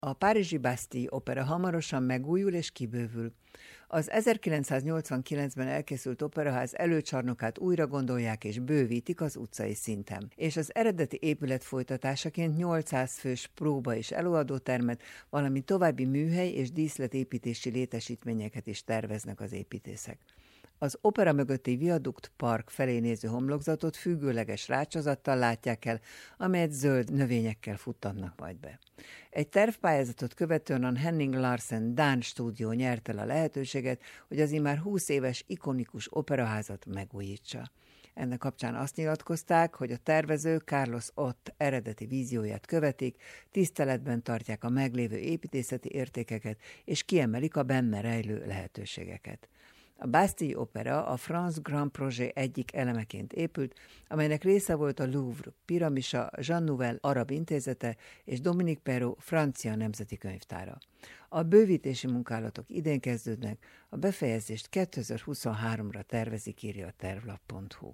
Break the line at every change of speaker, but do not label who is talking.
A párizsi Bastille Opera hamarosan megújul és kibővül. Az 1989-ben elkészült operaház előcsarnokát újra gondolják és bővítik az utcai szinten. És az eredeti épület folytatásaként 800 fős próba- és előadótermet, valamint további műhely és díszletépítési létesítményeket is terveznek az építészek. Az opera mögötti viadukt park felé néző homlokzatot függőleges rácsozattal látják el, amelyet zöld növényekkel futtatnak majd be. Egy tervpályázatot követően a Henning Larsen dán stúdió nyert el a lehetőséget, hogy az immár 20 éves ikonikus operaházat megújítsa. Ennek kapcsán azt nyilatkozták, hogy a tervező Carlos Ott eredeti vízióját követik, tiszteletben tartják a meglévő építészeti értékeket és kiemelik a benne rejlő lehetőségeket. A Bastille Opera a France Grand Projet egyik elemeként épült, amelynek része volt a Louvre piramisa, Jean Nouvel arab intézete és Dominique Perrault francia nemzeti könyvtára. A bővítési munkálatok idén kezdődnek, a befejezést 2023-ra tervezik, írja a tervlap.hu.